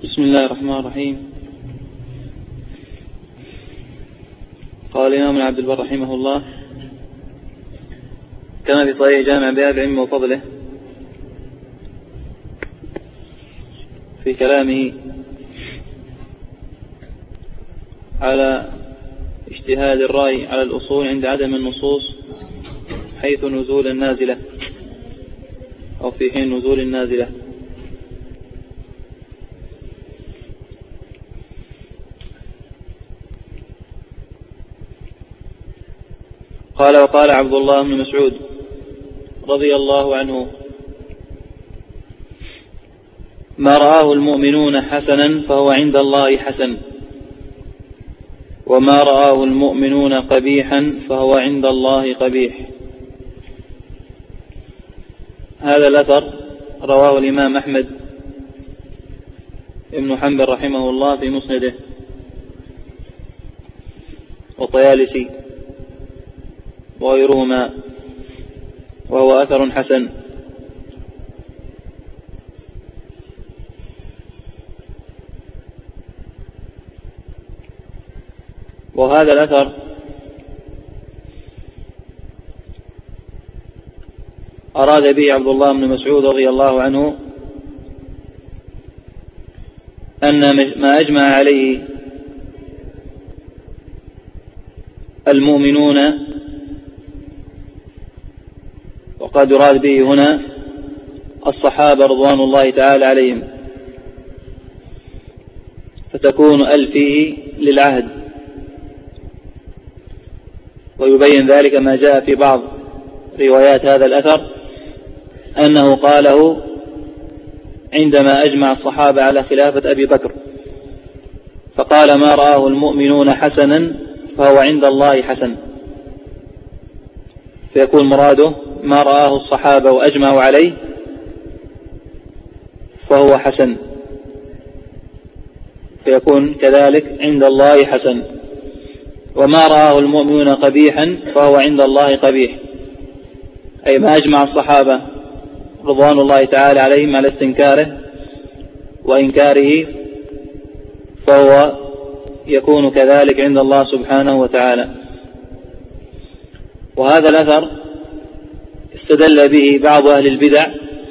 بسم الله الرحمن الرحيم. قال الإمام ابن عبد البر رحمه الله كما في صحيح جامع بيان العلم وفضله في كلامه على اجتهاد الرأي على الأصول عند عدم النصوص حيث نزول النازلة أو في حين نزول النازلة. قال: وقال عبد الله بن مسعود رضي الله عنه: ما رآه المؤمنون حسنا فهو عند الله حسن، وما رآه المؤمنون قبيحا فهو عند الله قبيح. هذا الأثر رواه الإمام أحمد بن حنبل رحمه الله في مسنده، والطيالسي وغيرهما، وهو أثر حسن. وهذا الأثر أراد به عبد الله بن مسعود رضي الله عنه أن ما أجمع عليه المؤمنون، وقد يراد به هنا الصحابة رضوان الله تعالى عليهم، فتكون فيه للعهد. ويبين ذلك ما جاء في بعض روايات هذا الأثر أنه قاله عندما أجمع الصحابة على خلافة أبي بكر، فقال: ما رآه المؤمنون حسنا فهو عند الله حسن، فيكون مراده ما رآه الصحابة وأجمعوا عليه فهو حسن، فيكون كذلك عند الله حسن. وما رآه المؤمنون قبيحا فهو عند الله قبيح، أي ما أجمع الصحابة رضوان الله تعالى عليهم على استنكاره وإنكاره فهو يكون كذلك عند الله سبحانه وتعالى. وهذا الأثر استدل به بعض أهل البدع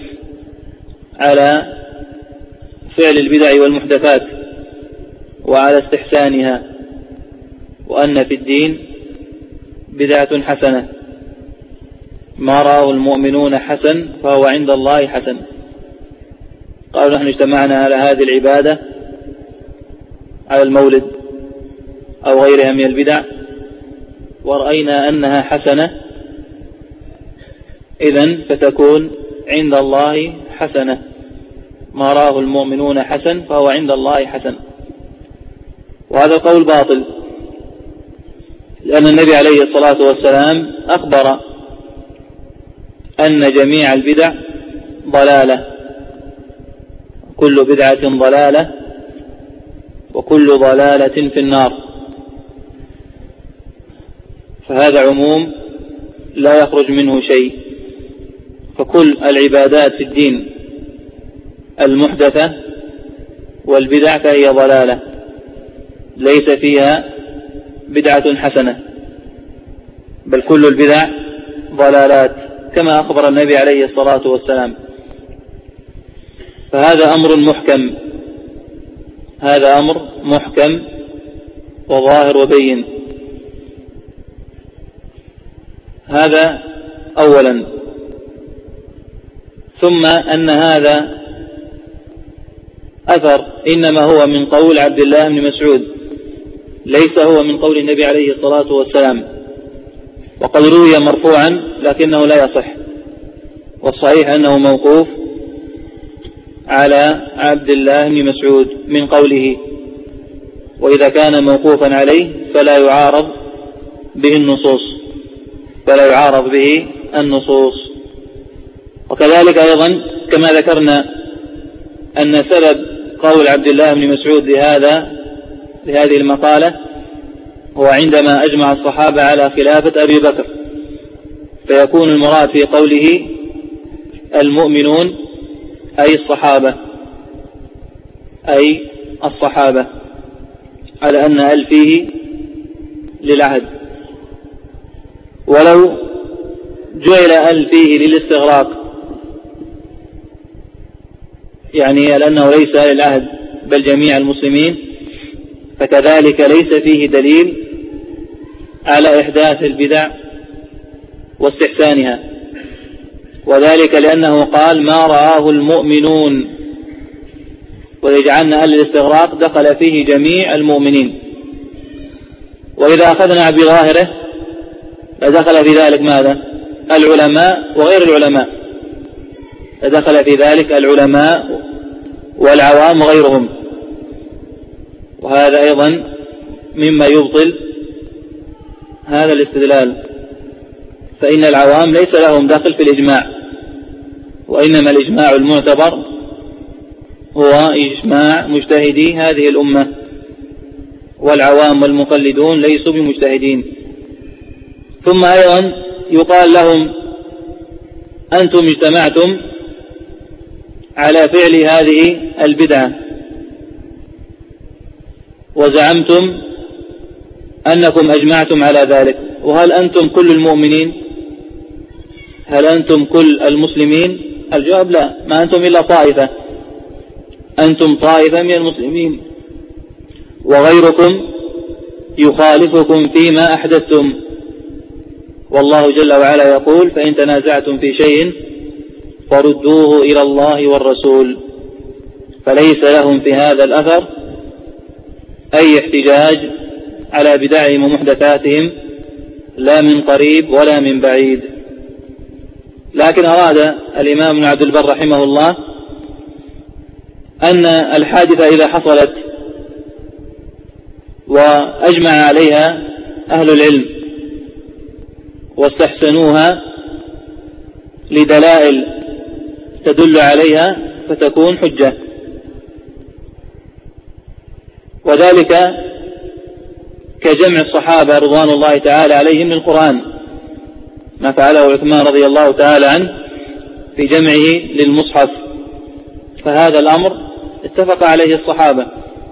على فعل البدع والمحدثات وعلى استحسانها، وأن في الدين بدعة حسنة. ما رآه المؤمنون حسن فهو عند الله حسن. قالوا: نحن اجتمعنا على هذه العبادة، على المولد أو غيرها من البدع، ورأينا أنها حسنة، إذن فتكون عند الله حسنة. ما رآه المؤمنون حسن فهو عند الله حسن. وهذا القول باطل، لأن النبي عليه الصلاة والسلام أخبر أن جميع البدع ضلالة، كل بدعة ضلالة، وكل ضلالة في النار. فهذا عموم لا يخرج منه شيء، فكل العبادات في الدين المحدثة والبدع فهي ضلالة، ليس فيها بدعة حسنة، بل كل البدع ضلالات كما أخبر النبي عليه الصلاة والسلام. فهذا أمر محكم، هذا أمر محكم وظاهر وبين. هذا أولا. ثم أن هذا أثر إنما هو من قول عبد الله بن مسعود، ليس هو من قول النبي عليه الصلاة والسلام، وقد روي مرفوعا لكنه لا يصح، والصحيح أنه موقوف على عبد الله بن مسعود من قوله، وإذا كان موقوفا عليه فلا يعارض به النصوص، فلا يعارض به النصوص. وكذلك أيضا كما ذكرنا أن سبب قول عبد الله بن مسعود لهذه المقالة هو عندما أجمع الصحابة على خلافة أبي بكر، فيكون المراد في قوله المؤمنون أي الصحابة، أي الصحابة، على أن ال فيه للعهد. ولو جعل ال فيه للاستغراق، يعني لأنه ليس للعهد بل جميع المسلمين، فكذلك ليس فيه دليل على إحداث البدع واستحسانها، وذلك لأنه قال ما رآه المؤمنون، ويجعلنا ال الاستغراق دخل فيه جميع المؤمنين. وإذا أخذنا بظاهره لدخل في ذلك ماذا؟ العلماء وغير العلماء، لدخل في ذلك العلماء والعوام وغيرهم، وهذا أيضا مما يبطل هذا الاستدلال، فإن العوام ليس لهم دخل في الإجماع، وإنما الإجماع المعتبر هو إجماع مجتهدي هذه الأمة، والعوام والمقلدون ليسوا بمجتهدين. ثم أيضا يقال لهم أنتم اجتمعتم على فعل هذه البدعة وزعمتم أنكم أجمعتم على ذلك، وهل أنتم كل المؤمنين؟ هل أنتم كل المسلمين؟ الجواب لا، ما أنتم إلا طائفة، أنتم طائفة من المسلمين، وغيركم يخالفكم فيما أحدثتم. والله جل وعلا يقول فإن تنازعتم في شيء فردوه إلى الله والرسول، فليس لهم في هذا الأثر أي احتجاج على بدعهم ومحدثاتهم لا من قريب ولا من بعيد. لكن أراد الإمام ابن عبد البر رحمه الله أن الحادثة إذا حصلت وأجمع عليها أهل العلم واستحسنوها لدلائل تدل عليها فتكون حجة، وذلك كجمع الصحابة رضوان الله تعالى عليهم للقرآن، ما فعله عثمان رضي الله تعالى عنه في جمعه للمصحف، فهذا الأمر اتفق عليه الصحابة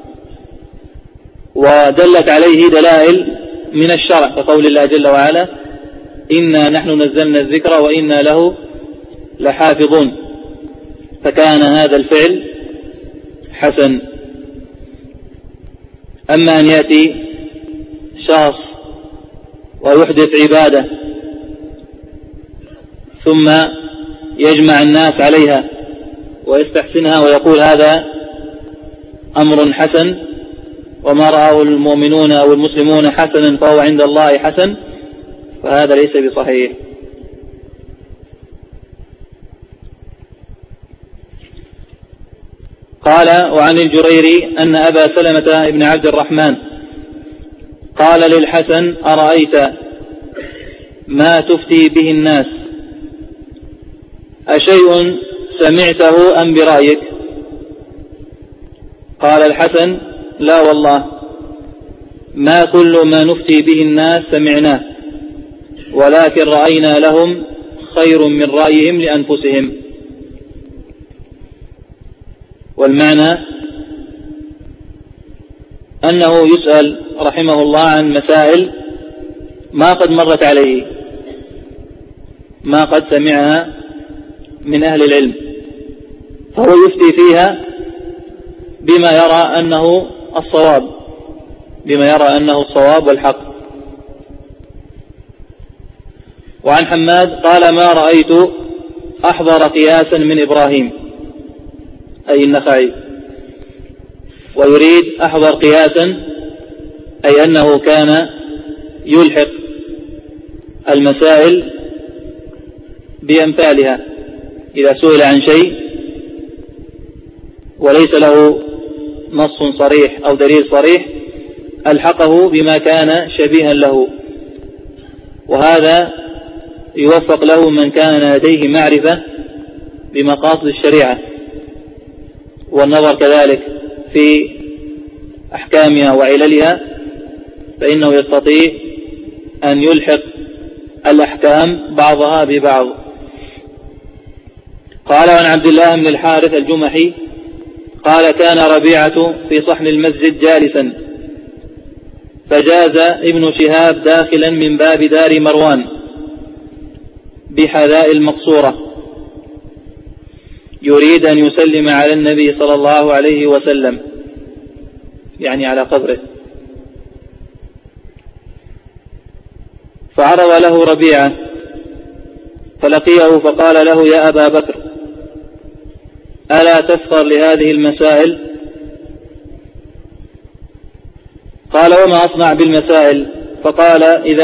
ودلت عليه دلائل من الشرع، كقول الله جل وعلا إنا نحن نزلنا الذكر وإنا له لحافظون، فكان هذا الفعل حسن. أما أن يأتي شخص ويحدث عبادة ثم يجمع الناس عليها ويستحسنها ويقول هذا أمر حسن، وما رآه المؤمنون أو المسلمون حسنا فهو عند الله حسن، فهذا ليس بصحيح. قال وعن الجريري أن أبا سلمة بن عبد الرحمن قال للحسن أرأيت ما تفتي به الناس أشيء سمعته أم برأيك؟ قال الحسن لا والله ما كل ما نفتي به الناس سمعناه، ولكن رأينا لهم خير من رأيهم لأنفسهم. والمعنى أنه يسأل رحمه الله عن مسائل ما قد مرت عليه، ما قد سمعها من أهل العلم، فهو يفتي فيها بما يرى أنه الصواب، بما يرى أنه الصواب والحق. وعن حماد قال ما رأيت أحضر قياسا من إبراهيم، أي النخعي، ويريد أحضر قياسا أي أنه كان يلحق المسائل بأمثالها، إذا سئل عن شيء وليس له نص صريح أو دليل صريح ألحقه بما كان شبيها له، وهذا يوفق له من كان لديه معرفة بمقاصد الشريعة والنظر كذلك في أحكامها وعللها، فإنه يستطيع أن يلحق الأحكام بعضها ببعض. قال عن عبد الله بن الحارث الجمحي قال كان ربيعة في صحن المسجد جالسا، فجاز ابن شهاب داخلا من باب دار مروان بحذاء المقصورة يريد أن يسلم على النبي صلى الله عليه وسلم، يعني على قبره، فعرض له ربيعة فلقيه فقال له يا أبا بكر ألا تسخر لهذه المسائل؟ قال وما أصنع بالمسائل؟ فقال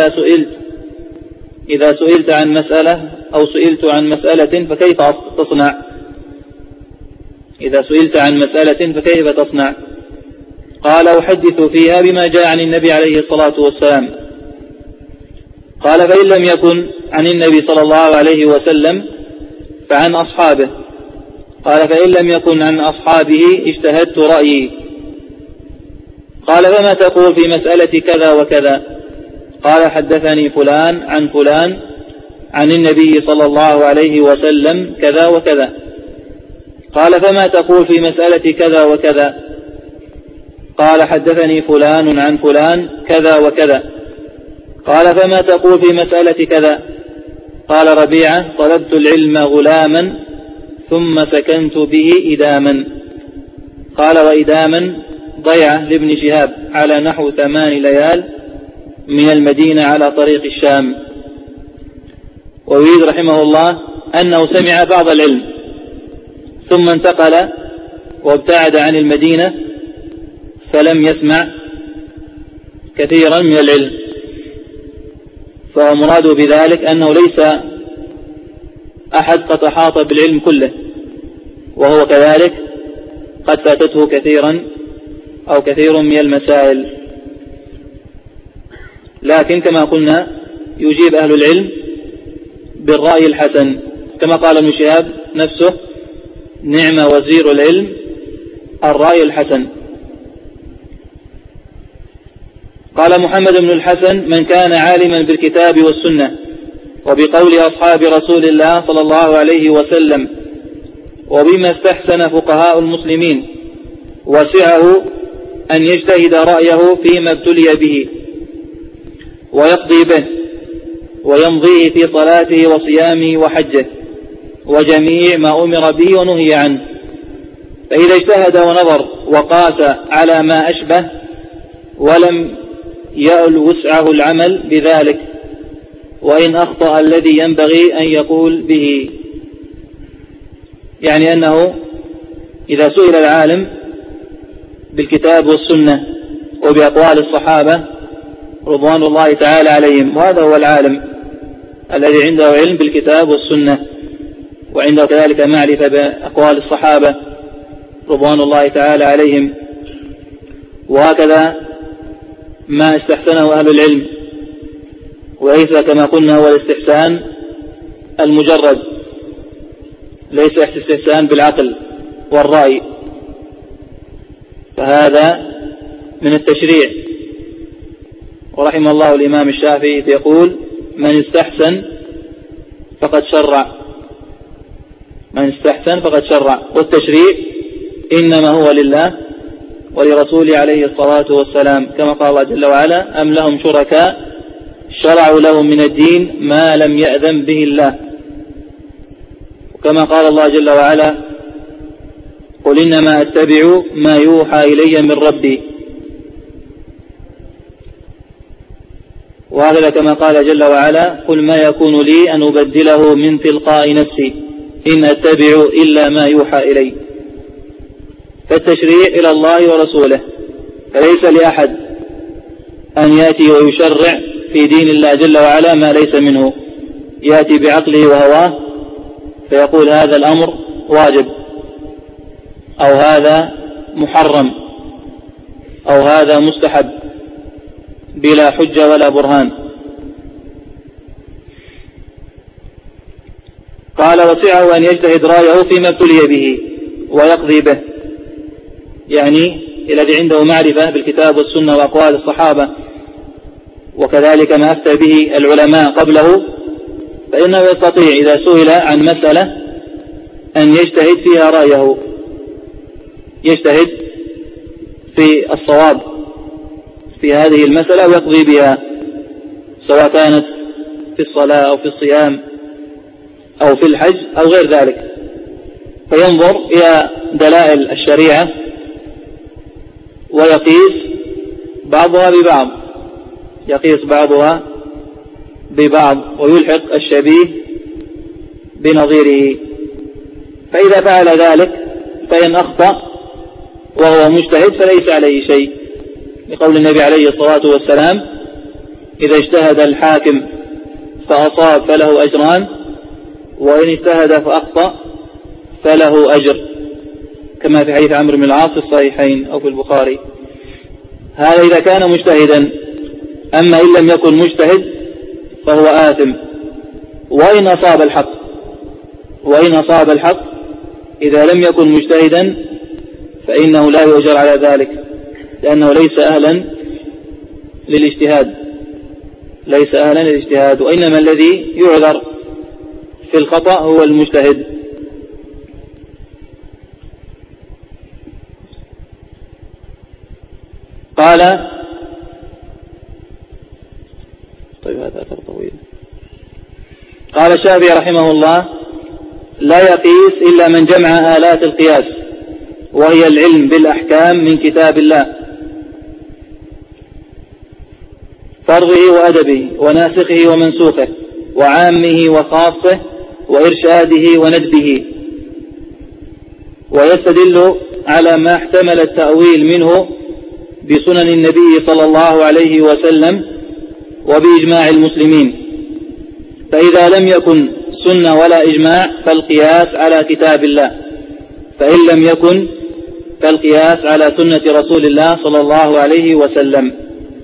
إذا سئلت عن مسألة أو سئلت عن مسألة فكيف تصنع؟ إذا سئلت عن مسألة فكيف تصنع؟ قال أحدث فيها بما جاء عن النبي عليه الصلاة والسلام. قال فإن لم يكن عن النبي صلى الله عليه وسلم فعن أصحابه. قال فإن لم يكن عن أصحابه اجتهدت رأيي. قال فما تقول في مسألة كذا وكذا؟ قال حدثني فلان عن فلان عن النبي صلى الله عليه وسلم كذا وكذا. قال فما تقول في مسألة كذا وكذا؟ قال حدثني فلان عن فلان كذا وكذا. قال فما تقول في مسألة كذا؟ قال ربيعة طلبت العلم غلاما ثم سكنت به إداما. قال وإداما ضيعة لابن شهاب على نحو 8 ليال من المدينة على طريق الشام. ويريد رحمه الله أنه سمع بعض العلم ثم انتقل وابتعد عن المدينة فلم يسمع كثيرا من العلم، فمراد بذلك أنه ليس أحد قد أحاط بالعلم كله، وهو كذلك قد فاتته كثير من المسائل. لكن كما قلنا يجيب أهل العلم بالرأي الحسن، كما قال ابن شهاب نفسه نعم وزير العلم الرأي الحسن. قال محمد بن الحسن من كان عالما بالكتاب والسنة وبقول أصحاب رسول الله صلى الله عليه وسلم وبما استحسن فقهاء المسلمين وسعه أن يجتهد رأيه فيما ابتلي به ويقضي به ويمضيه في صلاته وصيامه وحجه وجميع ما أمر به ونهي عنه. فإذا اجتهد ونظر وقاس على ما أشبه ولم يأل وسعه العمل بذلك، وإن أخطأ الذي ينبغي أن يقول به. يعني أنه إذا سئل العالم بالكتاب والسنة وبأقوال الصحابة رضوان الله تعالى عليهم، وهذا هو العالم الذي عنده علم بالكتاب والسنة وعنده كذلك معرفة بأقوال الصحابة رضوان الله تعالى عليهم، وهكذا ما استحسنه أهل العلم، وليس كما قلنا هو الاستحسان المجرد، ليس استحسان بالعقل والرأي، فهذا من التشريع. ورحم الله الإمام الشافعي يقول من استحسن فقد شرع، من استحسن فقد شرع، والتشريع إنما هو لله ولرسوله عليه الصلاة والسلام، كما قال الله جل وعلا أم لهم شركاء شرعوا لهم من الدين ما لم يأذن به الله، وكما قال الله جل وعلا قل إنما أتبع ما يوحى إلي من ربي، وهذا كما قال جل وعلا قل ما يكون لي أن أبدله من تلقاء نفسي إن أتبع إلا ما يوحى إلي. فالتشريع إلى الله ورسوله، فليس لأحد أن يأتي ويشرع في دين الله جل وعلا ما ليس منه، يأتي بعقله وهواه فيقول هذا الأمر واجب أو هذا محرم أو هذا مستحب بلا حجة ولا برهان. قال وسعه أن يجتهد رأيه فيما ابتلي به ويقضي به، يعني الذي عنده معرفة بالكتاب والسنة وأقوال الصحابة وكذلك ما أفتى به العلماء قبله، فإنه يستطيع إذا سئل عن مسألة أن يجتهد فيها رأيه يجتهد في الصواب في هذه المسألة ويقضي بها، سواء كانت في الصلاة أو في الصيام أو في الحج أو غير ذلك، فينظر إلى دلائل الشريعة ويقيس بعضها ببعض، يقيس بعضها ببعض ويلحق الشبيه بنظيره. فإذا فعل ذلك فإن أخطأ وهو مجتهد فليس عليه شيء، لقول النبي عليه الصلاة والسلام: إذا اجتهد الحاكم فأصاب فله أجران، وإن اجتهد فأخطأ فله أجر، كما في حديث عمرو بن العاص في الصحيحين أو في البخاري. هذا إذا كان مجتهدا. أما إن لم يكن مجتهد فهو آثم وإن أصاب الحق إذا لم يكن مجتهدا فإنه لا يؤجر على ذلك، لأنه ليس أهلا للاجتهاد، وإنما الذي يعذر في الخطأ هو المجتهد. قال طيب هذا أثر طويل. قال الشافعي رحمه الله: لا يقيس إلا من جمع آلات القياس، وهي العلم بالأحكام من كتاب الله، فرضه وأدبه وناسخه ومنسوخه وعامه وخاصه وإرشاده وندبه، ويستدل على ما احتمل التأويل منه بسنن النبي صلى الله عليه وسلم وبإجماع المسلمين. فإذا لم يكن سنة ولا إجماع فالقياس على كتاب الله، فإن لم يكن فالقياس على سنة رسول الله صلى الله عليه وسلم.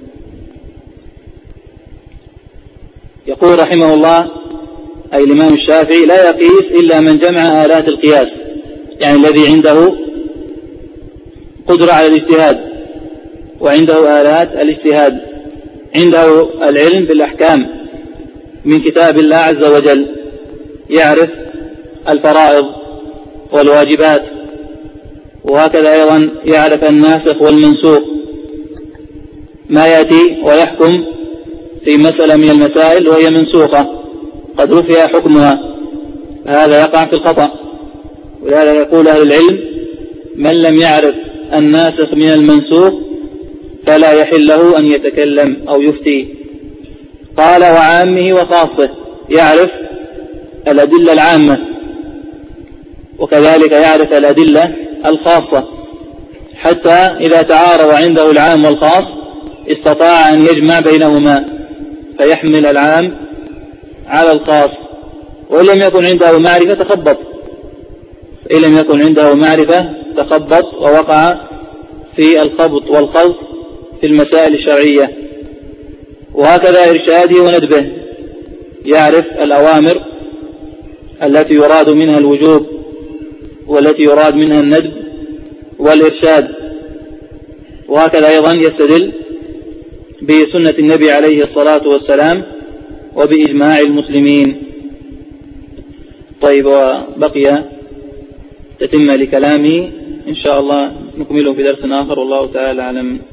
يقول رحمه الله أي الإمام الشافعي: لا يقيس إلا من جمع آلات القياس، يعني الذي عنده قدرة على الاجتهاد وعنده آلات الاجتهاد، عنده العلم بالأحكام من كتاب الله عز وجل، يعرف الفرائض والواجبات، وهكذا أيضا يعرف الناسخ والمنسوخ، ما يأتي ويحكم في مسألة من المسائل وهي منسوخة قد رفع حكمها، هذا يقع في الخطأ. ولذلك يقول أهل العلم: من لم يعرف الناسخ من المنسوخ فلا يحل له أن يتكلم أو يفتي. قال: وعامه وخاصه، يعرف الأدلة العامة وكذلك يعرف الأدلة الخاصة، حتى إذا تعارض عنده العام والخاص استطاع أن يجمع بينهما فيحمل العام على الخاص. وإن لم يكن عنده معرفة تخبط ووقع في الخبط والخلط في المسائل الشرعية. وهكذا إرشاده وندبه، يعرف الأوامر التي يراد منها الوجوب والتي يراد منها الندب والإرشاد. وهكذا أيضا يستدل بسنة النبي عليه الصلاة والسلام وبإجماع المسلمين. طيب، وبقي تتم لكلامي إن شاء الله نكمله في درس آخر، والله تعالى أعلم.